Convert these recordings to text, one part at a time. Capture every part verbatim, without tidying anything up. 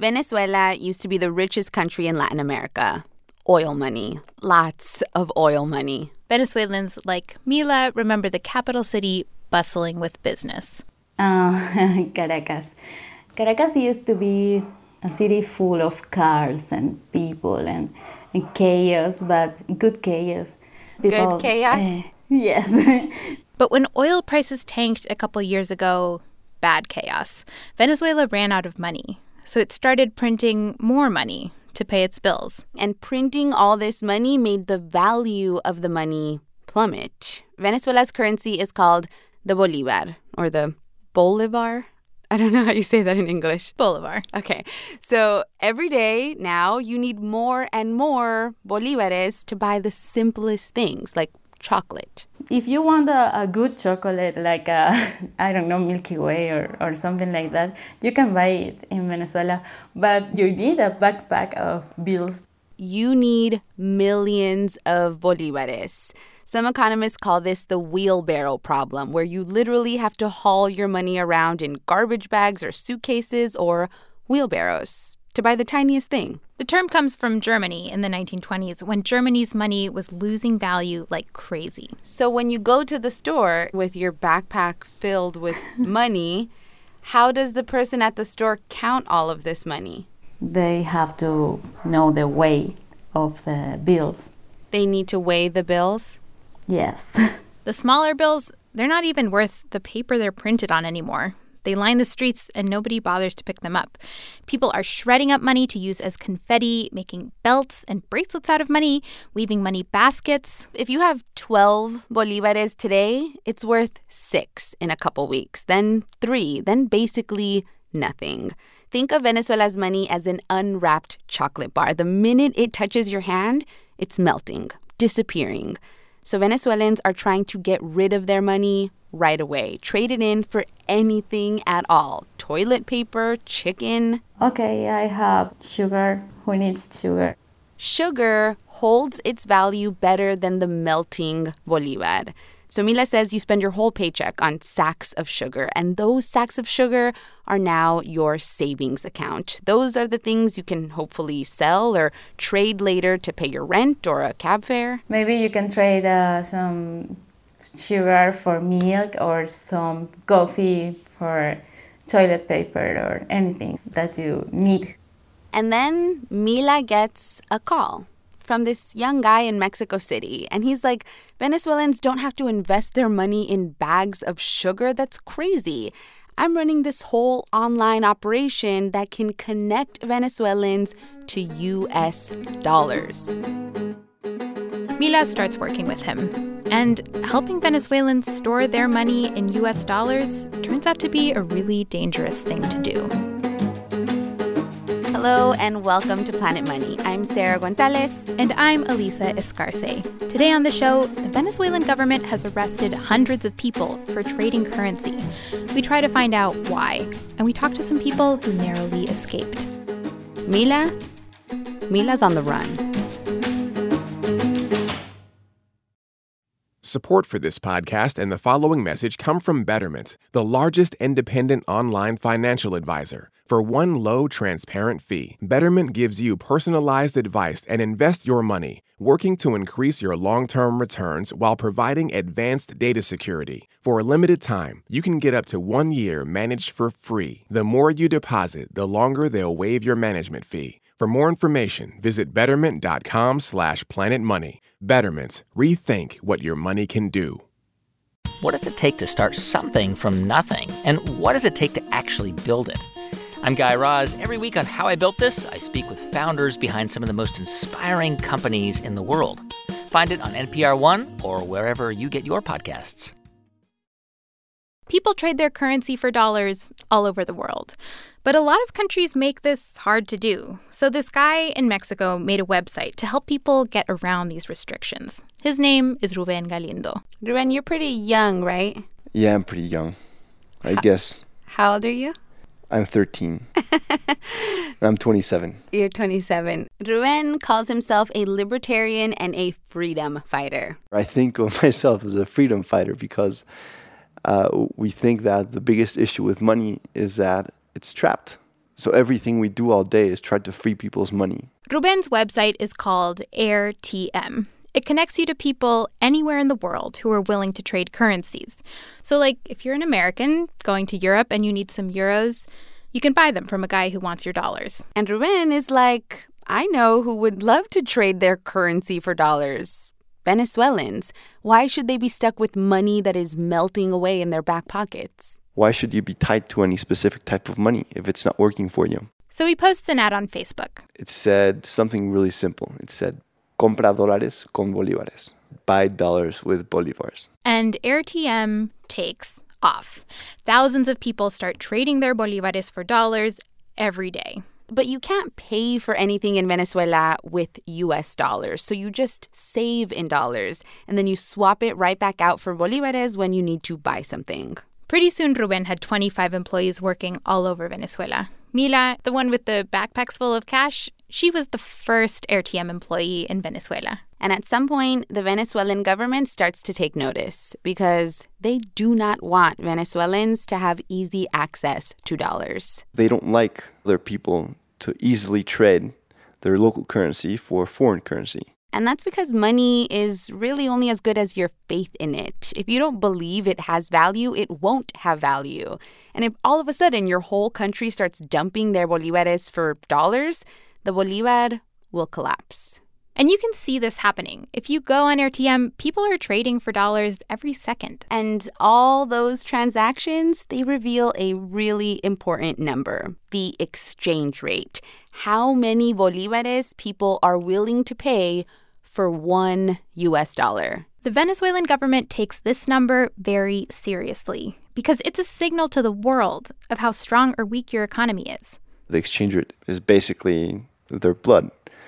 Venezuela used to be the richest country in Latin America. Oil money. Lots of oil money. Venezuelans like Mila remember the capital city bustling with business. Uh, Caracas. Caracas used to be a city full of cars and people and, and chaos, but good chaos. People, good chaos? Uh, yes. But when oil prices tanked a couple years ago, bad chaos. Venezuela ran out of money, so it started printing more money to pay its bills. And printing all this money made the value of the money plummet. Venezuela's currency is called the Bolivar, or the Bolivar. I don't know how you say that in English. Bolivar. Okay. So every day now you need more and more bolivares to buy the simplest things, like chocolate. If you want a, a good chocolate, like, a, I don't know, Milky Way or, or something like that, you can buy it in Venezuela. But you need a backpack of bills. You need millions of bolivares. Some economists call this the wheelbarrow problem, where you literally have to haul your money around in garbage bags or suitcases or wheelbarrows to buy the tiniest thing. The term comes from Germany in the nineteen twenties, when Germany's money was losing value like crazy. So when you go to the store with your backpack filled with money, how does the person at the store count all of this money? They have to know the weight of the bills. They need to weigh the bills? Yes. The smaller bills, they're not even worth the paper they're printed on anymore. They line the streets and nobody bothers to pick them up. People are shredding up money to use as confetti, making belts and bracelets out of money, weaving money baskets. If you have twelve bolivares today, it's worth six in a couple weeks, then three, then basically nothing. Think of Venezuela's money as an unwrapped chocolate bar. The minute it touches your hand, it's melting, disappearing. So Venezuelans are trying to get rid of their money right away. Trade it in for anything at all. Toilet paper, chicken. Okay, I have sugar. Who needs sugar? Sugar holds its value better than the melting bolivar. So Mila says you spend your whole paycheck on sacks of sugar, and those sacks of sugar are now your savings account. Those are the things you can hopefully sell or trade later to pay your rent or a cab fare. Maybe you can trade uh, some sugar for milk or some coffee for toilet paper or anything that you need. And then Mila gets a call from this young guy in Mexico City. And he's like, Venezuelans don't have to invest their money in bags of sugar. That's crazy. I'm running this whole online operation that can connect Venezuelans to U S dollars. Mila starts working with him. And helping Venezuelans store their money in U S dollars turns out to be a really dangerous thing to do. Hello and welcome to Planet Money. I'm Sarah Gonzalez. And I'm Elisa Escarce. Today on the show, the Venezuelan government has arrested hundreds of people for trading currency. We try to find out why, and we talk to some people who narrowly escaped. Mila? Mila's on the run. Support for this podcast and the following message come from Betterment, the largest independent online financial advisor. For one low, transparent fee, Betterment gives you personalized advice and invest your money, working to increase your long-term returns while providing advanced data security. For a limited time, you can get up to one year managed for free. The more you deposit, the longer they'll waive your management fee. For more information, visit betterment.com slash planetmoney. Betterment. Rethink what your money can do. What does it take to start something from nothing? And what does it take to actually build it? I'm Guy Raz. Every week on How I Built This, I speak with founders behind some of the most inspiring companies in the world. Find it on N P R One or wherever you get your podcasts. People trade their currency for dollars all over the world. But a lot of countries make this hard to do. So this guy in Mexico made a website to help people get around these restrictions. His name is Ruben Galindo. Ruben, you're pretty young, right? Yeah, I'm pretty young, I how, guess. How old are you? I'm thirteen. I'm twenty-seven. You're twenty-seven. Ruben calls himself a libertarian and a freedom fighter. I think of myself as a freedom fighter because uh, we think that the biggest issue with money is that it's trapped. So everything we do all day is try to free people's money. Ruben's website is called AirTM. It connects you to people anywhere in the world who are willing to trade currencies. So, like, if you're an American going to Europe and you need some euros, you can buy them from a guy who wants your dollars. And Ruben is like, I know who would love to trade their currency for dollars. Venezuelans. Why should they be stuck with money that is melting away in their back pockets? Why should you be tied to any specific type of money if it's not working for you? So he posts an ad on Facebook. It said something really simple. It said, compra dólares con bolívares. Buy dollars with bolívars. And AirTM takes off. Thousands of people start trading their bolívares for dollars every day. But you can't pay for anything in Venezuela with U S dollars. So you just save in dollars, and then you swap it right back out for bolívares when you need to buy something. Pretty soon, Ruben had twenty-five employees working all over Venezuela. Mila, the one with the backpacks full of cash, she was the first AirTM employee in Venezuela. And at some point, the Venezuelan government starts to take notice because they do not want Venezuelans to have easy access to dollars. They don't like their people to easily trade their local currency for foreign currency. And that's because money is really only as good as your faith in it. If you don't believe it has value, it won't have value. And if all of a sudden your whole country starts dumping their bolívares for dollars, the bolívar will collapse. And you can see this happening. If you go on AirTM, people are trading for dollars every second. And all those transactions, they reveal a really important number, the exchange rate. How many bolívares people are willing to pay for one U S dollar. The Venezuelan government takes this number very seriously because it's a signal to the world of how strong or weak your economy is. The exchange rate is basically their blood.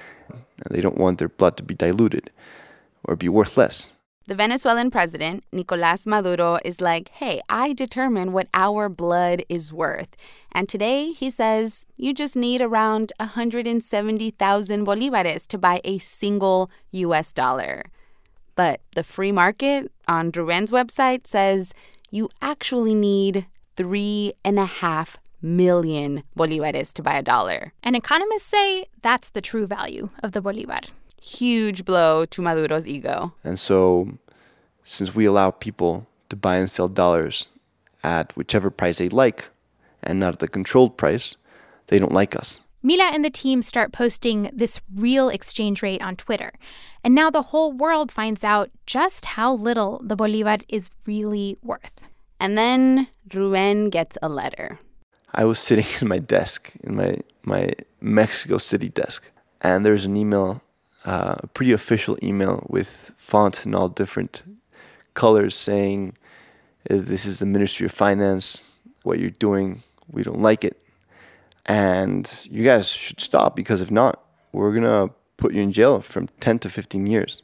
They don't want their blood to be diluted or be worth less. The Venezuelan president, Nicolás Maduro, is like, hey, I determine what our blood is worth. And today, he says, you just need around one hundred seventy thousand bolívares to buy a single U S dollar. But the free market on Ruben's website says you actually need three and a half million bolívares to buy a dollar. And economists say that's the true value of the bolívar. Huge blow to Maduro's ego. And so, since we allow people to buy and sell dollars at whichever price they like and not at the controlled price, they don't like us. Mila and the team start posting this real exchange rate on Twitter. And now the whole world finds out just how little the bolívar is really worth. And then Ruben gets a letter. I was sitting in my desk, in my, my Mexico City desk, and there's an email, uh, a pretty official email with font in all different colors saying, this is the Ministry of Finance, what you're doing, we don't like it. And you guys should stop, because if not, we're going to put you in jail from ten to fifteen years.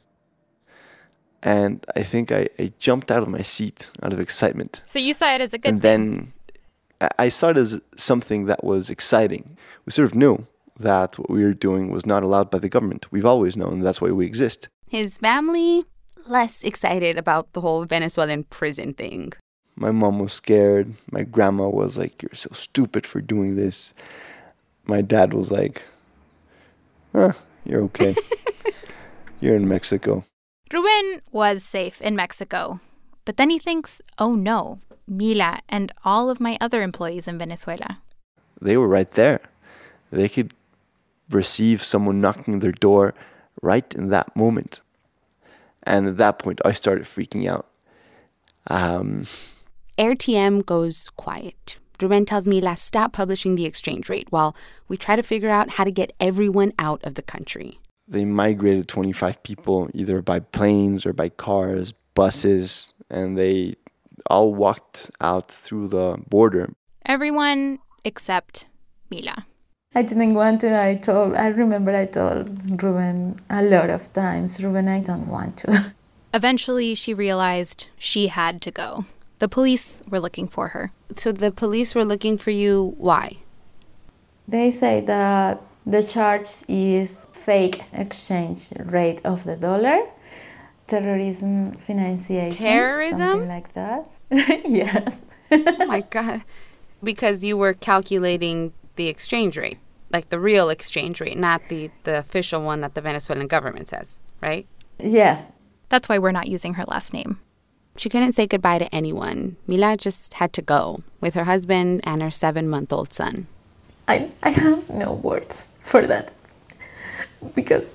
And I think I, I jumped out of my seat out of excitement. So you saw it as a good and thing. And then I saw it as something that was exciting. We sort of knew that what we were doing was not allowed by the government. We've always known that's why we exist. His family, less excited about the whole Venezuelan prison thing. My mom was scared. My grandma was like, you're so stupid for doing this. My dad was like, huh, you're okay. You're in Mexico. Ruben was safe in Mexico. But then he thinks, oh no, Mila and all of my other employees in Venezuela. They were right there. They could receive someone knocking their door right in that moment. And at that point, I started freaking out. Um... AirTM goes quiet. Ruben tells Mila, stop publishing the exchange rate while we try to figure out how to get everyone out of the country. They migrated twenty-five people either by planes or by cars, buses, and they all walked out through the border. Everyone except Mila. I didn't want to. I told, I remember I told Ruben a lot of times, Ruben, I don't want to. Eventually, she realized she had to go. The police were looking for her. So the police were looking for you, why? They say that the charge is fake exchange rate of the dollar, terrorism financiation. Terrorism? Something like that. Yes. Oh my God. Because you were calculating the exchange rate, like the real exchange rate, not the, the official one that the Venezuelan government says, right? Yes. That's why we're not using her last name. She couldn't say goodbye to anyone. Mila just had to go with her husband and her seven-month-old son. I, I have no words for that because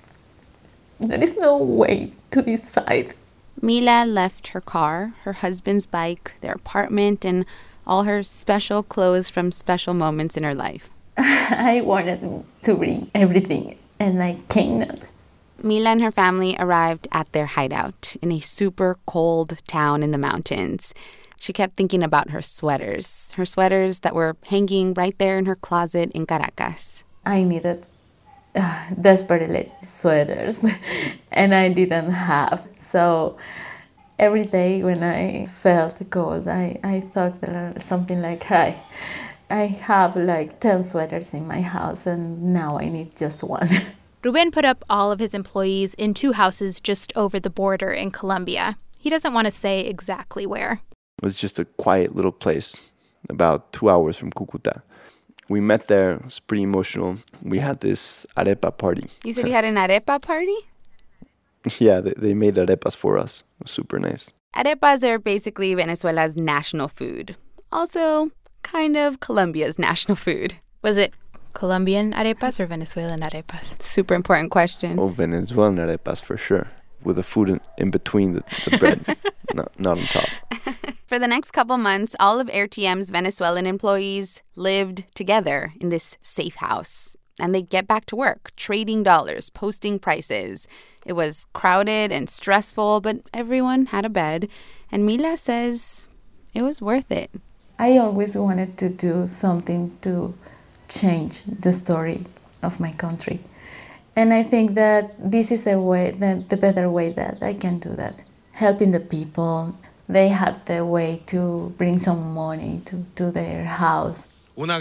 there is no way to decide. Mila left her car, her husband's bike, their apartment, and all her special clothes from special moments in her life. I wanted to bring everything, and I cannot. Mila and her family arrived at their hideout in a super cold town in the mountains. She kept thinking about her sweaters, her sweaters that were hanging right there in her closet in Caracas. I needed uh, desperately sweaters, and I didn't have. So every day when I felt cold, I, I thought that something like, hi, I have like ten sweaters in my house, and now I need just one. Ruben put up all of his employees in two houses just over the border in Colombia. He doesn't want to say exactly where. It was just a quiet little place, about two hours from Cucuta. We met there. It was pretty emotional. We had this arepa party. You said you had an arepa party? Yeah, they, they made arepas for us. It was super nice. Arepas are basically Venezuela's national food. Also, kind of Colombia's national food. Was it Colombian arepas or Venezuelan arepas? Super important question. Oh, Venezuelan arepas for sure. With the food in, in between the, the bread, not, not on top. For the next couple months, all of R T M's Venezuelan employees lived together in this safe house. And they'd get back to work, trading dollars, posting prices. It was crowded and stressful, but everyone had a bed. And Mila says it was worth it. I always wanted to do something to change the story of my country. And I think that this is the way, the, the better way that I can do that. Helping the people. They had the way to bring some money to, to their house. When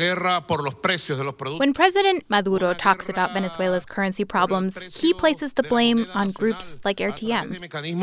President Maduro talks about Venezuela's currency problems, he places the blame on groups like R T M.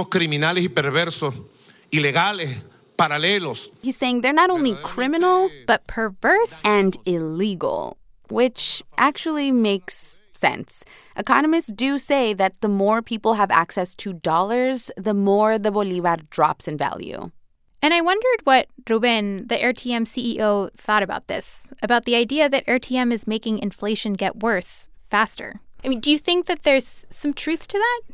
He's saying they're not only criminal, but perverse and illegal, which actually makes sense. Economists do say that the more people have access to dollars, the more the bolivar drops in value. And I wondered what Ruben, the R T M C E O, thought about this, about the idea that R T M is making inflation get worse faster. I mean, do you think that there's some truth to that?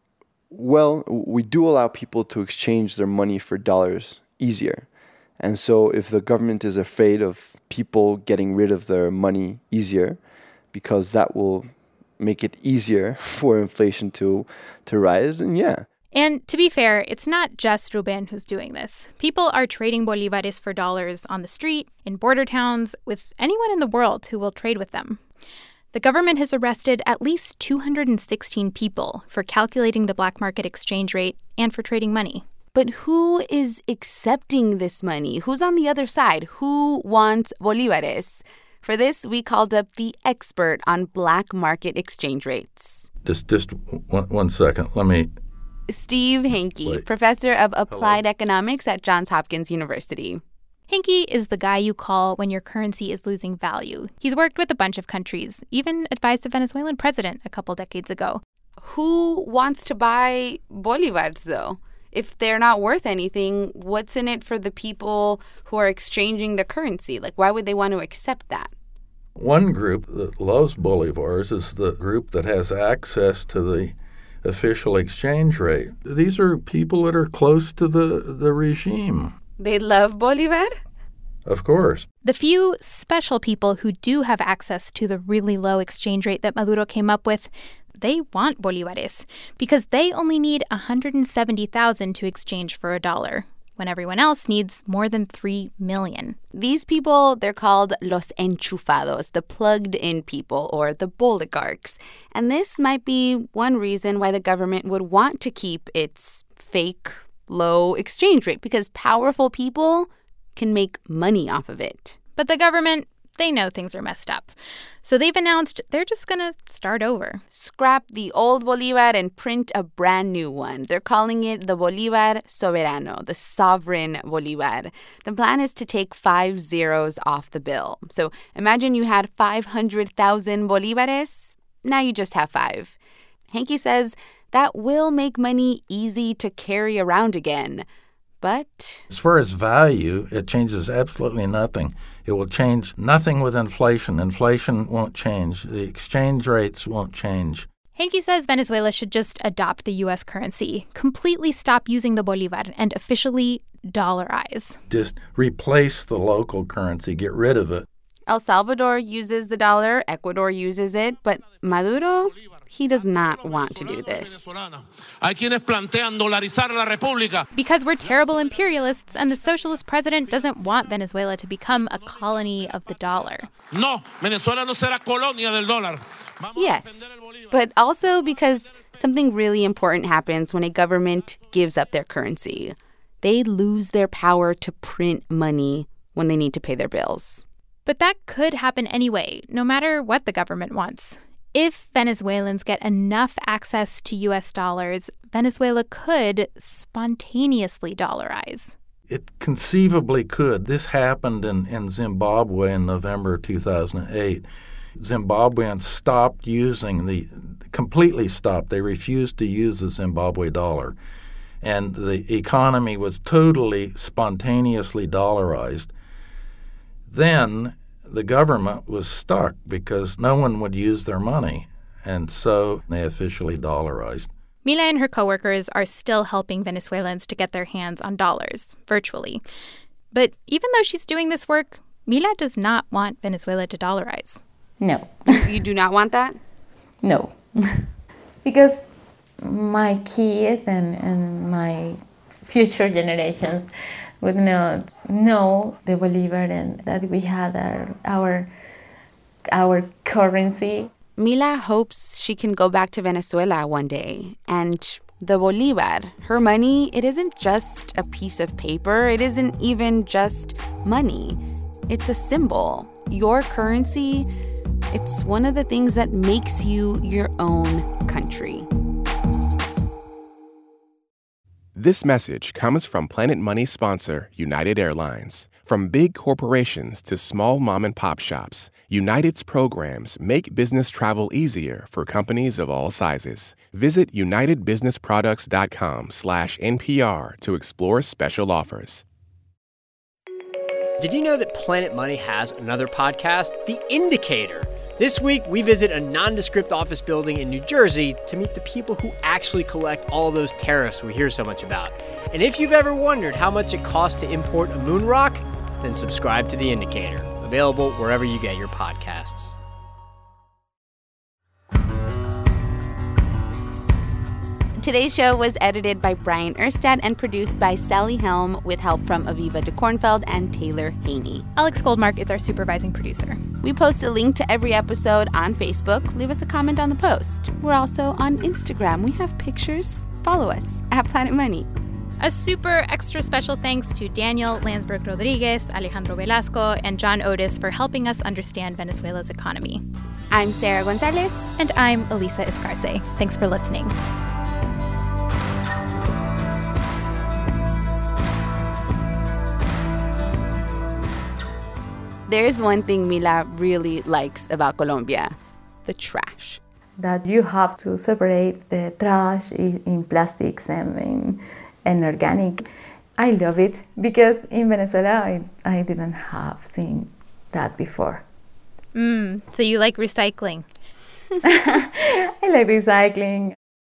Well, we do allow people to exchange their money for dollars easier. And so if the government is afraid of people getting rid of their money easier, because that will make it easier for inflation to to rise, and yeah. And to be fair, it's not just Ruben who's doing this. People are trading bolivares for dollars on the street, in border towns, with anyone in the world who will trade with them. The government has arrested at least two hundred sixteen people for calculating the black market exchange rate and for trading money. But who is accepting this money? Who's on the other side? Who wants bolivares? For this, we called up the expert on black market exchange rates. Just, just one, one second. Let me... Steve Hanke, Wait. professor of applied Hello? economics at Johns Hopkins University. Hanke is the guy you call when your currency is losing value. He's worked with a bunch of countries, even advised the Venezuelan president a couple decades ago. Who wants to buy bolivars, though? If they're not worth anything, what's in it for the people who are exchanging the currency? Like, why would they want to accept that? One group that loves bolivars is the group that has access to the official exchange rate. These are people that are close to the, the regime. They love bolivar? Of course. The few special people who do have access to the really low exchange rate that Maduro came up with, they want bolivares because they only need one hundred seventy thousand to exchange for a dollar, when everyone else needs more than three million. These people, they're called los enchufados, the plugged-in people, or the boligarchs. And this might be one reason why the government would want to keep its fake low exchange rate, because powerful people can make money off of it. But the government, they know things are messed up. So they've announced they're just going to start over. Scrap the old Bolívar and print a brand new one. They're calling it the Bolívar Soberano, the sovereign Bolívar. The plan is to take five zeros off the bill. So imagine you had five hundred thousand Bolívares. Now you just have five. Hanky says that will make money easy to carry around again. But as far as value, it changes absolutely nothing. It will change nothing with inflation. Inflation won't change. The exchange rates won't change. Hanky says Venezuela should just adopt the U S currency, completely stop using the Bolívar, and officially dollarize. Just replace the local currency, get rid of it. El Salvador uses the dollar, Ecuador uses it, but Maduro, he does not want to do this. Because we're terrible imperialists and the socialist president doesn't want Venezuela to become a colony of the dollar. No, Venezuela no será colonia del dólar. Yes, but also because something really important happens when a government gives up their currency. They lose their power to print money when they need to pay their bills. But that could happen anyway, no matter what the government wants. If Venezuelans get enough access to U S dollars, Venezuela could spontaneously dollarize. It conceivably could. This happened in, in Zimbabwe in November two thousand eight. Zimbabweans stopped using the, completely stopped. They refused to use the Zimbabwe dollar. And the economy was totally spontaneously dollarized. Then the government was stuck because no one would use their money, and so they officially dollarized. Mila and her coworkers are still helping Venezuelans to get their hands on dollars, virtually. But even though she's doing this work, Mila does not want Venezuela to dollarize. No. You do not want that? No. Because my kids and, and my future generations would not know the Bolívar and that we had our, our our currency. Mila hopes she can go back to Venezuela one day. And the Bolívar, her money, it isn't just a piece of paper. It isn't even just money. It's a symbol. Your currency, it's one of the things that makes you your own country. This message comes from Planet Money sponsor United Airlines. From big corporations to small mom-and-pop shops, United's programs make business travel easier for companies of all sizes. Visit unitedbusinessproducts.com slash NPR to explore special offers. Did you know that Planet Money has another podcast, The Indicator? This week, we visit a nondescript office building in New Jersey to meet the people who actually collect all those tariffs we hear so much about. And if you've ever wondered how much it costs to import a moon rock, then subscribe to The Indicator, available wherever you get your podcasts. Today's show was edited by Brian Erstad and produced by Sally Helm with help from Aviva de Kornfeld and Taylor Haney. Alex Goldmark is our supervising producer. We post a link to every episode on Facebook. Leave us a comment on the post. We're also on Instagram. We have pictures. Follow us at Planet Money. A super extra special thanks to Daniel Landsberg Rodriguez, Alejandro Velasco, and John Otis for helping us understand Venezuela's economy. I'm Sarah Gonzalez. And I'm Elisa Escarce. Thanks for listening. There's one thing Mila really likes about Colombia, the trash. That you have to separate the trash in, in plastics and in, and organic. I love it because in Venezuela I, I didn't have seen that before. Mm, so you like recycling? I like recycling.